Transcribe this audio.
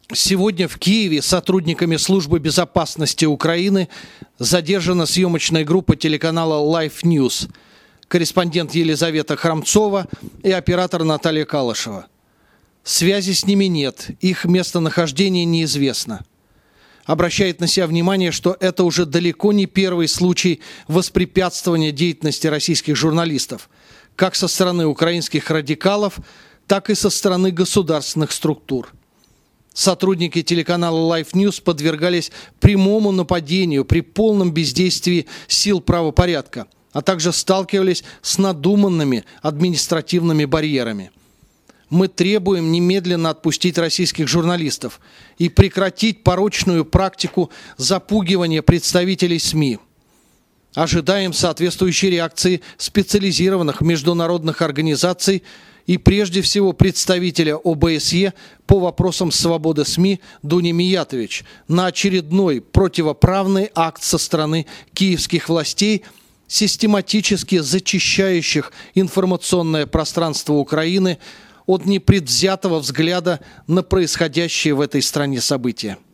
Сегодня в Киеве сотрудниками Службы безопасности Украины задержана съемочная группа телеканала Life News, корреспондент Елизавета Храмцова и оператор Наталья Калышева. Связи с ними нет, их местонахождение неизвестно. Обращает на себя внимание, что это уже далеко не первый случай воспрепятствования деятельности российских журналистов, как со стороны украинских радикалов, так и со стороны государственных структур. Сотрудники телеканала Life News подвергались прямому нападению при полном бездействии сил правопорядка, а также сталкивались с надуманными административными барьерами. Мы требуем немедленно отпустить российских журналистов и прекратить порочную практику запугивания представителей СМИ. Ожидаем соответствующей реакции специализированных международных организаций и прежде всего представителя ОБСЕ по вопросам свободы СМИ Дуни Миятович на очередной противоправный акт со стороны киевских властей, систематически зачищающих информационное пространство Украины от непредвзятого взгляда на происходящие в этой стране события.